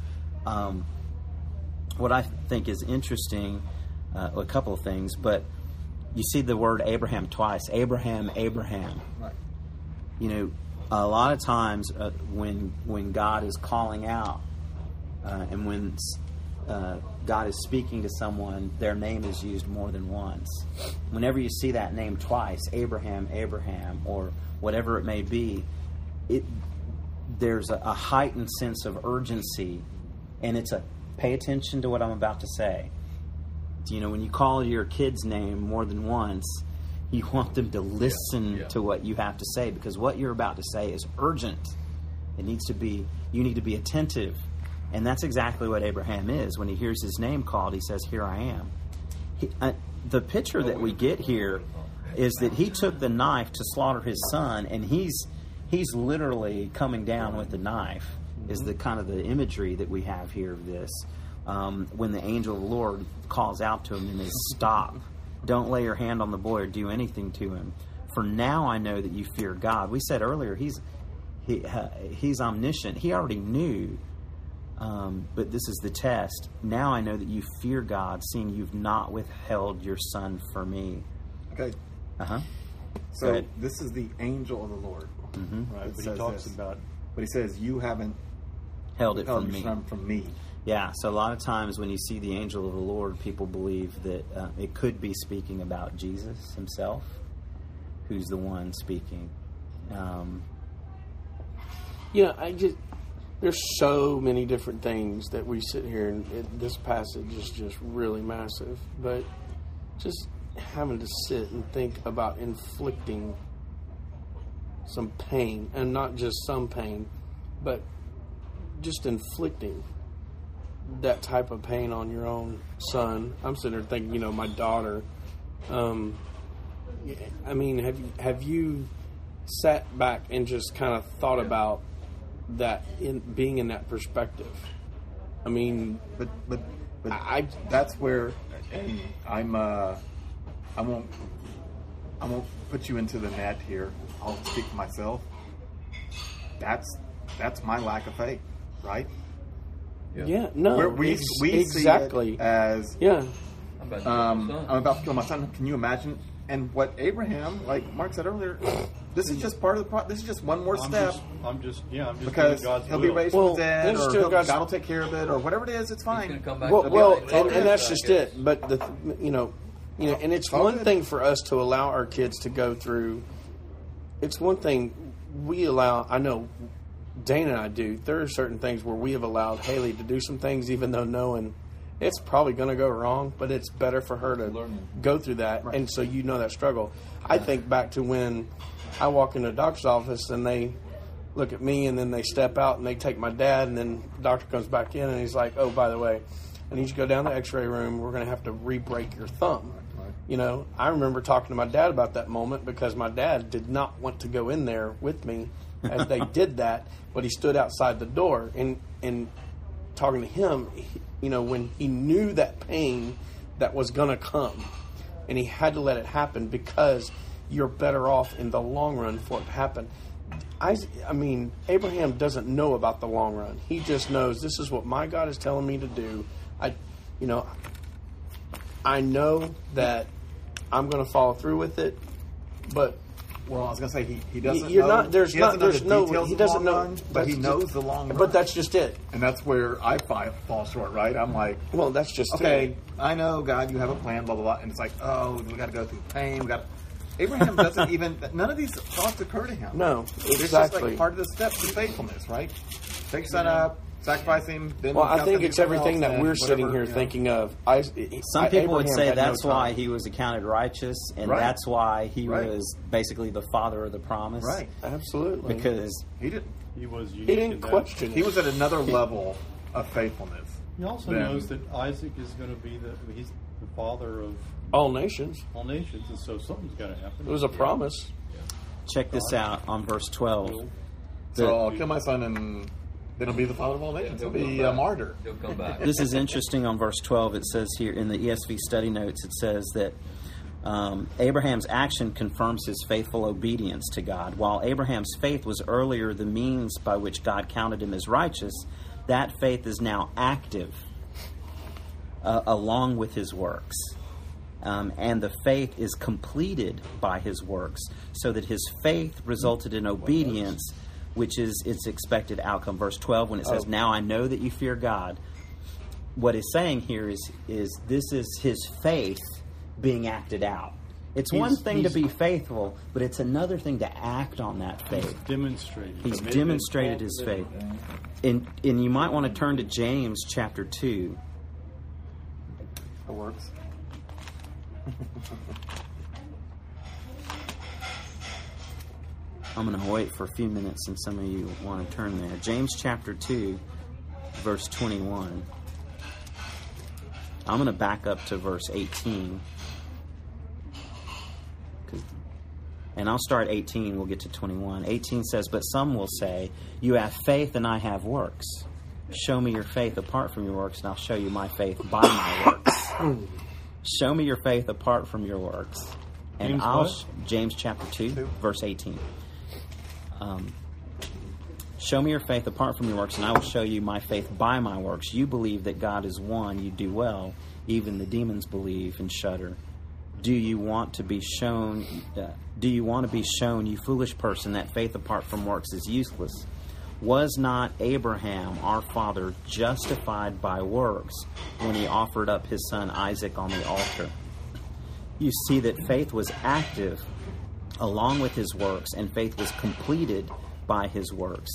What I think is interesting, a couple of things, but you see the word Abraham twice. Abraham, Abraham. Right. You know, a lot of times when God is calling out and when God is speaking to someone, their name is used more than once. Whenever you see that name twice, Abraham, Abraham, or whatever it may be, there's a heightened sense of urgency, and it's a pay attention to what I'm about to say. You know, when you call your kid's name more than once, you want them to listen to what you have to say, because what you're about to say is urgent. You need to be attentive. And that's exactly what Abraham is. When he hears his name called, he says, here I am. The picture that we get here is that he took the knife to slaughter his son, and he's literally coming down with the knife, is the kind of the imagery that we have here of this. When the angel of the Lord calls out to him and says, stop. Don't lay your hand on the boy or do anything to him. For now I know that you fear God. We said earlier, he's omniscient. He already knew. But this is the test. Now I know that you fear God, seeing you've not withheld your son for me. Okay. Uh-huh. So this is the angel of the Lord. Mm-hmm. Right, but he talks about... But he says, you haven't held it from your me. son from me. Yeah, so a lot of times when you see the angel of the Lord, people believe that it could be speaking about Jesus himself, who's the one speaking. There's so many different things that we sit here and this passage is just really massive. But just having to sit and think about inflicting some pain, and not just some pain, but just inflicting that type of pain on your own son. I'm sitting there thinking, my daughter. I mean, have you sat back and just kind of thought about that in being in that perspective? I mean, but that's where, and I won't put you into the net here. I'll speak for myself. That's my lack of faith, right? Yeah, no, we exactly see it as I'm about to kill my son. Can you imagine? And what Abraham, like Mark said earlier, this is just part of the. This is just one more step. I'm just because God's he'll will. be raised from the dead, or God will take care of it, or whatever it is. It's fine. Come back and that's just it. But and it's one thing for us to allow our kids to go through. It's one thing we allow. I know Dana and I do. There are certain things where we have allowed Haley to do some things, even though knowing it's probably going to go wrong, but it's better for her to go through that. Right. And so that struggle. I think back to when I walk into a doctor's office and they look at me and then they step out and they take my dad, and then the doctor comes back in and he's like, oh, by the way, I need you to go down to the x-ray room. We're going to have to re-break your thumb. Right. I remember talking to my dad about that moment because my dad did not want to go in there with me as they did that, but he stood outside the door and talking to him, when he knew that pain that was going to come, and he had to let it happen because you're better off in the long run for it to happen. I mean, Abraham doesn't know about the long run. He just knows this is what my God is telling me to do. I know that I'm going to follow through with it, but. Well, I was going to say he doesn't. You're know, not. There's he not. There's no. Details He doesn't know. Run, but he knows the long run. But that's just it. And that's where I fall short. Right? I'm like, well, that's just okay. It. I know, God, you have a plan. Blah blah blah. And it's like, oh, we got to go through pain. Abraham doesn't even. None of these thoughts occur to him. No, exactly. It's just like part of the steps of faithfulness, right? Take your son up. Sacrifice him. Then I think it's everything that we're sitting here thinking of. Some people would say that's why he was accounted righteous, and that's why he was basically the father of the promise. Right, absolutely. Because he didn't. He was. He didn't question. He was at another level of faithfulness. He also knows that Isaac is going to be he's the father of all nations. All nations, and so something's got to happen. It was a promise. Check this out on verse 12. So I'll kill my son and. Then he'll be the father of all nations. He'll be a martyr. He'll come back. This is interesting on verse 12. It says here in the ESV study notes, it says that Abraham's action confirms his faithful obedience to God. While Abraham's faith was earlier the means by which God counted him as righteous, that faith is now active along with his works. And the faith is completed by his works, so that his faith resulted in obedience, which is its expected outcome. Verse 12, when it says, now I know that you fear God, what it's saying here is this is his faith being acted out. It's one thing to be faithful, but it's another thing to act on that faith. He's demonstrated his faith. And you might want to turn to James chapter 2. It works. I'm going to wait for a few minutes and some of you want to turn there. James chapter 2, verse 21. I'm going to back up to verse 18. And I'll start 18, we'll get to 21. 18 says, but some will say, you have faith and I have works. Show me your faith apart from your works, and I'll show you my faith by my works. Show me your faith apart from your works. And James chapter 2, verse 18. Show me your faith apart from your works, and I will show you my faith by my works. You believe that God is one, you do well. Even the demons believe and shudder. Do you want to be shown, you foolish person, that faith apart from works is useless? Was not Abraham, our father, justified by works when he offered up his son Isaac on the altar? You see that faith was active along with his works, and faith was completed by his works.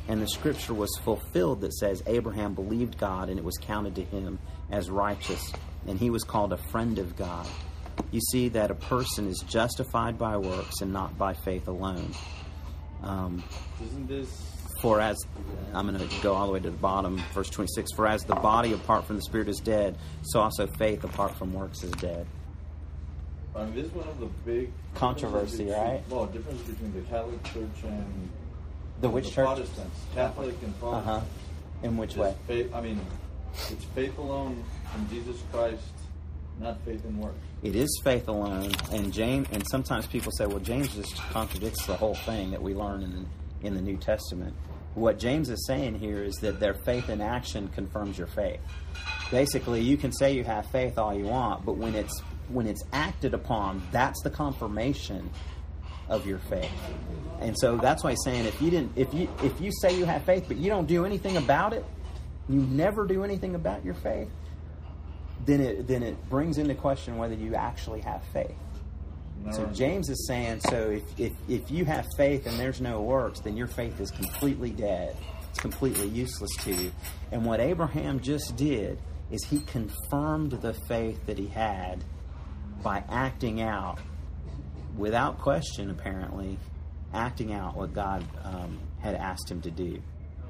and the scripture was fulfilled that says, Abraham believed God, and it was counted to him as righteous, and he was called a friend of God. You see that a person is justified by works and not by faith alone. Isn't this... For as, I'm going to go all the way to the bottom, verse 26, for as the body apart from the spirit is dead, so also faith apart from works is dead. I mean, this is one of the big... Controversy, right? Well, difference between the Catholic Church and... The which church? Protestants. Catholic and Protestant. Uh-huh. In which way? Faith, I mean, it's faith alone in Jesus Christ, not faith in works. It is faith alone, and James. And sometimes people say, "Well, James just contradicts the whole thing that we learn in the New Testament." What James is saying here is that their faith in action confirms your faith. Basically, you can say you have faith all you want, but when it's acted upon, that's the confirmation of your faith. And so that's why he's saying if you say you have faith but you don't do anything about it, you never do anything about your faith, then it brings into question whether you actually have faith. So James is saying, so if you have faith and there's no works, then your faith is completely dead. It's completely useless to you. And what Abraham just did is he confirmed the faith that he had by acting out, without question apparently, acting out what God had asked him to do.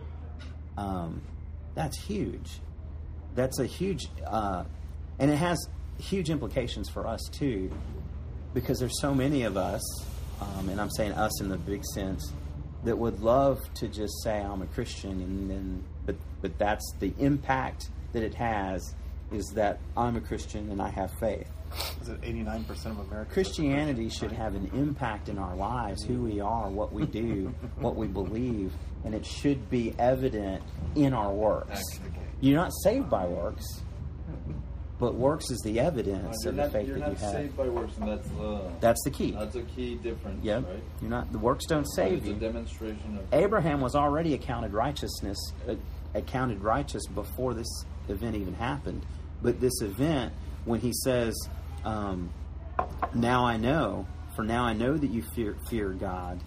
That's huge. That's a huge... and it has huge implications for us too, because there's so many of us, and I'm saying us in the big sense, that would love to just say I'm a Christian, and then but that's the impact that it has, is that I'm a Christian and I have faith. Is it 89% of Americans? Christianity should have an impact in our lives, who we are, what we do, what we believe, and it should be evident in our works. You're not saved by works, but works is the evidence of the faith that you have. You're not saved by works, and that's the key. That's a key difference, yep. Right? You're not. The works don't save you. It's a demonstration of... Abraham was already accounted righteous before this event even happened. But this event, when he says, now I know that you fear God,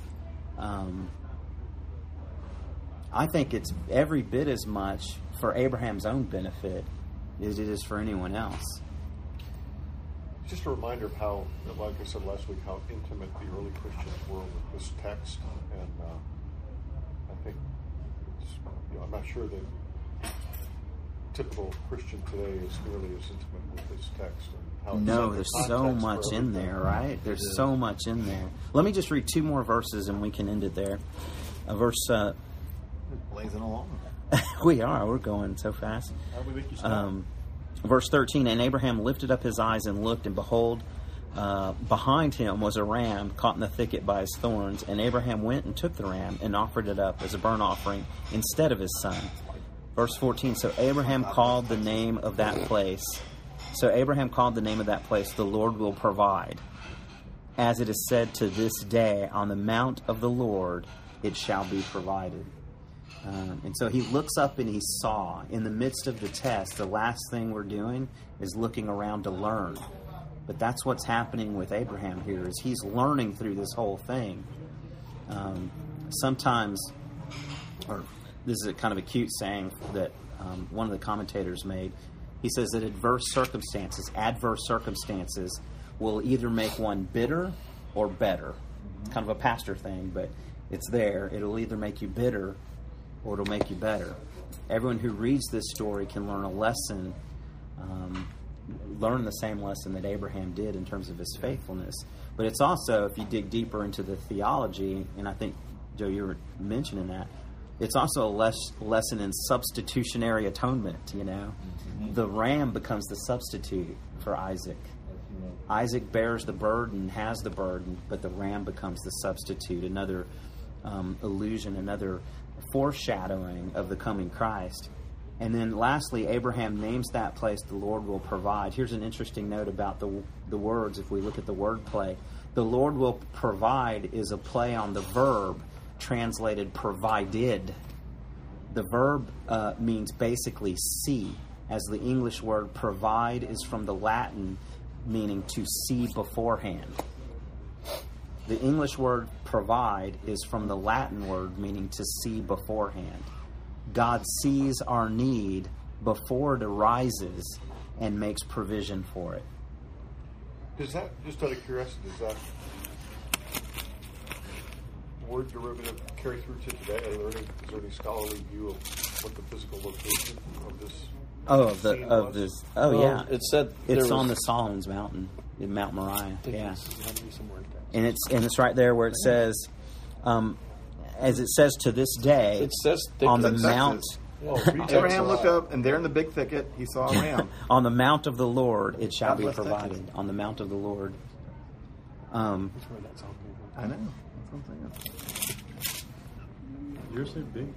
I think it's every bit as much for Abraham's own benefit as it is for anyone else. Just a reminder of how, like I said last week, how intimate the early Christians were with this text, and I think I'm not sure that typical Christian today is nearly as intimate with this text. And how there's so much in there, right? There's so much in there. Let me just read two more verses and we can end it there. Blazing along. We're going so fast. How do we make you stop? Verse 13, and Abraham lifted up his eyes and looked, and behold, behind him was a ram caught in the thicket by his thorns. And Abraham went and took the ram and offered it up as a burnt offering instead of his son. Verse 14, so Abraham called the name of that place, the Lord will provide. As it is said to this day, on the mount of the Lord it shall be provided. And so he looks up and he saw. In the midst of the test, the last thing we're doing is looking around to learn. But that's what's happening with Abraham here, is he's learning through this whole thing. Sometimes, or this is a kind of a cute saying that one of the commentators made. He says that adverse circumstances will either make one bitter or better. It's kind of a pastor thing, but it's there. It'll either make you bitter or it'll make you better. Everyone who reads this story can learn a lesson, learn the same lesson that Abraham did in terms of his faithfulness. But it's also, if you dig deeper into the theology, and I think, Joe, you were mentioning that, it's also a lesson in substitutionary atonement, you know. Mm-hmm. The ram becomes the substitute for Isaac. Isaac bears the burden, has the burden, but the ram becomes the substitute. Another illusion, another foreshadowing of the coming Christ. And then lastly, Abraham names that place the Lord will provide. Here's an interesting note about the words. If we look at the word play, the Lord will provide is a play on the verb translated provided. The verb means basically see, as the English word provide is from the Latin meaning to see beforehand. The English word provide is from the Latin word meaning to see beforehand. God sees our need before it arises and makes provision for it. Does that, just out of curiosity, does that word derivative carry through to today? Is there any scholarly view of what the physical location of this? Yeah. It said it's on the Solomon's Mountain in Mount Moriah. Yeah, and it's right there where it says, as it says to this day, it says on the mount. Abraham looked up, and there in the big thicket, he saw a ram. On the mount of the Lord, it shall be provided. Texas. On the mount of the Lord. I know. That's what I'm saying. Yours say big?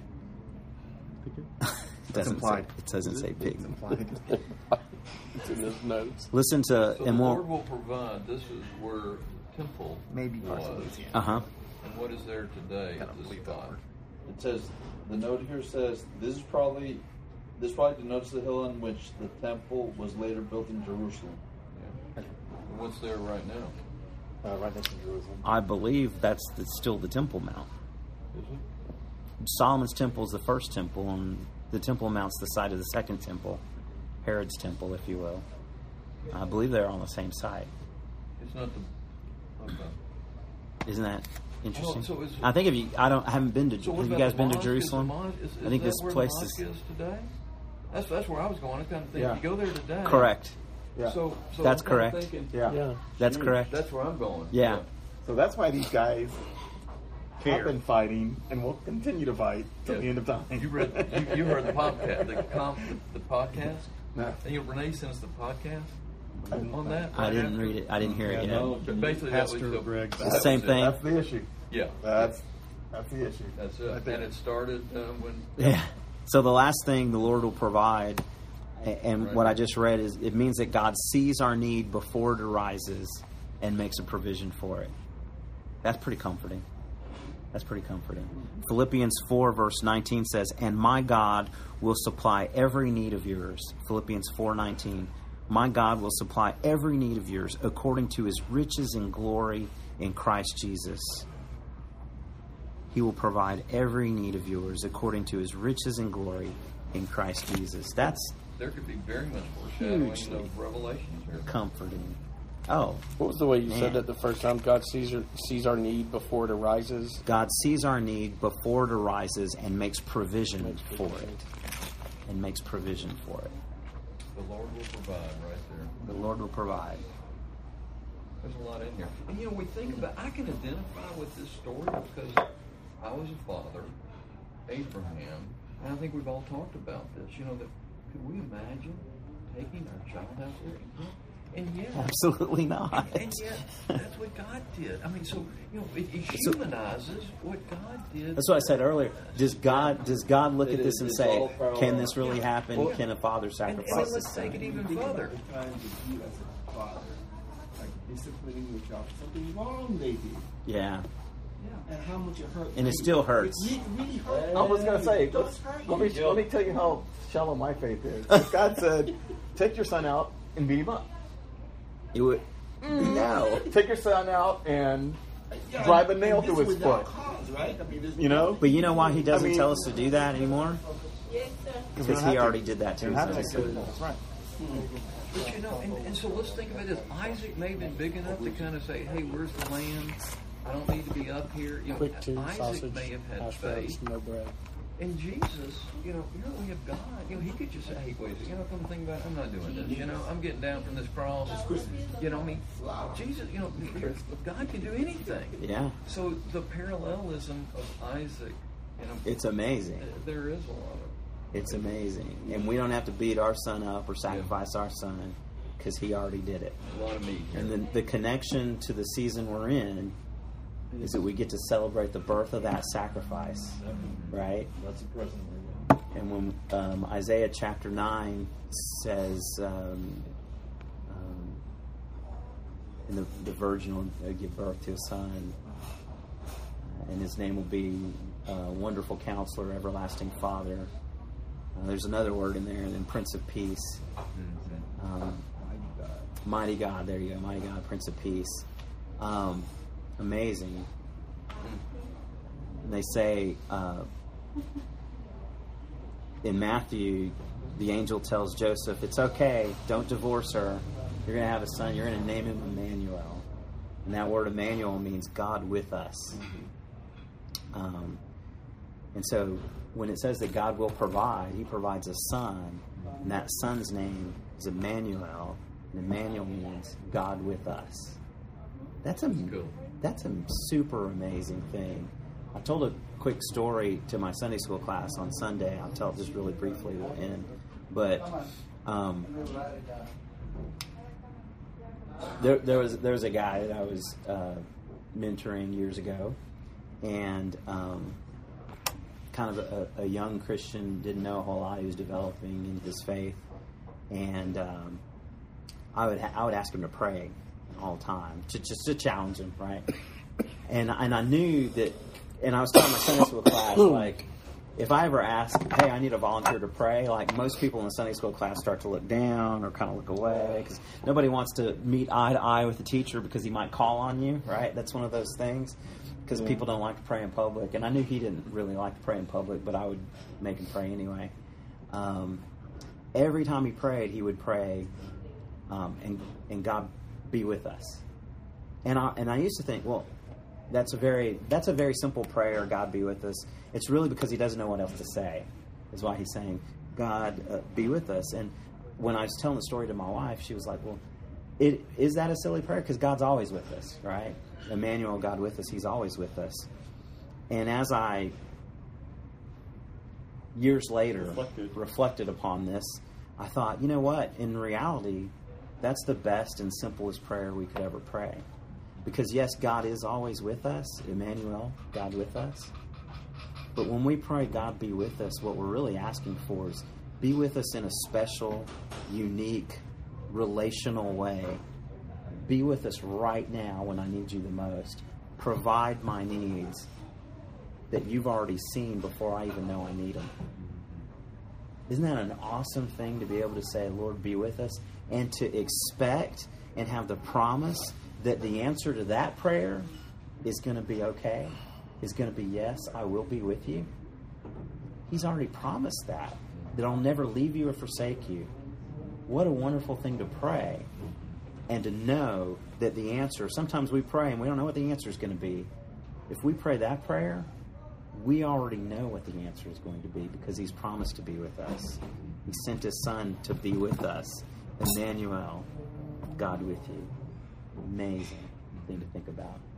It doesn't implied. It doesn't say big. It's implied. It's in his notes. Listen to so the Lord will provide. This is where the temple maybe was. Uh-huh. And what is there today at this spot? It says, the note here says, this probably denotes the hill on which the temple was later built in Jerusalem. Yeah. And what's there right now? Right next to Jerusalem. I believe that's still the Temple Mount. Is it? Solomon's temple is the first temple, and the Temple Mount's the site of the second temple, Herod's temple, if you will. I believe they're on the same site. It's not the. Okay. Isn't that interesting? So I think I haven't been to. So have you guys been to Jerusalem? Is I think this where place the mosque is today. That's where I was going. I kind of think Yeah. you go there today. Correct. Yeah. So that's I'm kinda correct. Thinking, Yeah. That's correct. That's where I'm going. Yeah. So that's why these guys have been fighting and will continue to fight till the end of time. You heard the podcast, the podcast? No. And Renee sent us the podcast on that. I didn't read it. I didn't hear it yet. But basically, Pastor that was Greg's. The same thing. That's the issue. Yeah. That's the issue. That's it. And it started when. Yeah. So the last thing the Lord will provide, and what I just read is it means that God sees our need before it arises and makes a provision for it. That's pretty comforting. That's pretty comforting. Philippians 4 verse 19 says, "And my God will supply every need of yours." Philippians 4:19. "My God will supply every need of yours according to his riches and glory in Christ Jesus." He will provide every need of yours according to his riches and glory in Christ Jesus. That's there could be very much foreshadowing of Revelations here. Comforting. Oh. What was the way you said that the first time? God sees our need before it arises? God sees our need before it arises and makes provision for it. And makes provision for it. The Lord will provide right there. The Lord will provide. There's a lot in here. And we think about, I can identify with this story because I was a father, Abraham, and I think we've all talked about this. That could we imagine taking our child out there and yet, absolutely not. And yet, that's what God did. I mean, so it humanizes what God did. That's what I said earlier. Does God look at this and say, "Can this really happen? Can a father sacrifice and his let's son?" take it even further. Trying to do as a father, like disciplining your child for something wrong they did. Yeah. And how much it hurt. And it still hurts. It really hurts. I was going to say, let me tell you how shallow my faith is. God said, take your son out and beat him up. It would. No. Take your son out and drive a nail through his foot. Cause, right? I mean, But you know why he doesn't tell us to do that anymore? Yes, sir. Because he already did that to us. That's right. But and so let's think about this. Isaac may have been big enough to kind of say, "Hey, where's the land? I don't need to be up here." Quick two, Isaac sausage, may have had hash faith. browns, no bread. And Jesus, here we have God. He could just say, "Hey, wait, come to think about it, I'm not doing this. I'm getting down from this cross." Jesus, God can do anything. Yeah. So the parallelism of Isaac, it's amazing. There is a lot of it. It's amazing, and we don't have to beat our son up or sacrifice our son because he already did it. A lot of meat. And then the connection to the season we're in is that we get to celebrate the birth of that sacrifice, right? That's a present. And when Isaiah chapter 9 says, and the virgin will give birth to a son, and his name will be Wonderful Counselor, Everlasting Father. There's another word in there, and then Prince of Peace. Mighty God, there you go, Mighty God, Prince of Peace. amazing. And they say in Matthew, the angel tells Joseph, it's okay, don't divorce her. You're going to have a son. You're going to name him Emmanuel. And that word Emmanuel means God with us. And so when it says that God will provide, he provides a son. And that son's name is Emmanuel. And Emmanuel means God with us. That's a super amazing thing. I told a quick story to my Sunday school class on Sunday. I'll tell it just really briefly. We'll end. But there was a guy that I was mentoring years ago, and kind of a young Christian, didn't know a whole lot. He was developing in his faith, and I would ask him to pray all the time, just to challenge him, right? And I knew that, and I was telling my Sunday school class, like, if I ever ask, hey, I need a volunteer to pray, like most people in the Sunday school class start to look down or kind of look away because nobody wants to meet eye to eye with the teacher because he might call on you, right? That's one of those things because people don't like to pray in public. And I knew he didn't really like to pray in public, but I would make him pray anyway. Every time he prayed, he would pray, and God be with us. And I used to think, well, that's a very simple prayer, God be with us. It's really because he doesn't know what else to say, is why he's saying, God, be with us. And when I was telling the story to my wife, she was like, well, is that a silly prayer? Because God's always with us, right? Emmanuel, God with us, he's always with us. And as I, years later, reflected upon this, I thought, you know what? In reality, that's the best and simplest prayer we could ever pray. Because yes, God is always with us, Emmanuel, God with us. But when we pray, God be with us, what we're really asking for is be with us in a special, unique, relational way. Be with us right now when I need you the most. Provide my needs that you've already seen before I even know I need them. Isn't that an awesome thing to be able to say, Lord, be with us, and to expect and have the promise that the answer to that prayer is going to be okay, is going to be yes, I will be with you. He's already promised that I'll never leave you or forsake you. What a wonderful thing to pray and to know that the answer, sometimes we pray and we don't know what the answer is going to be. If we pray that prayer, we already know what the answer is going to be because he's promised to be with us. He sent his son to be with us. Emmanuel, God with you. Amazing thing to think about.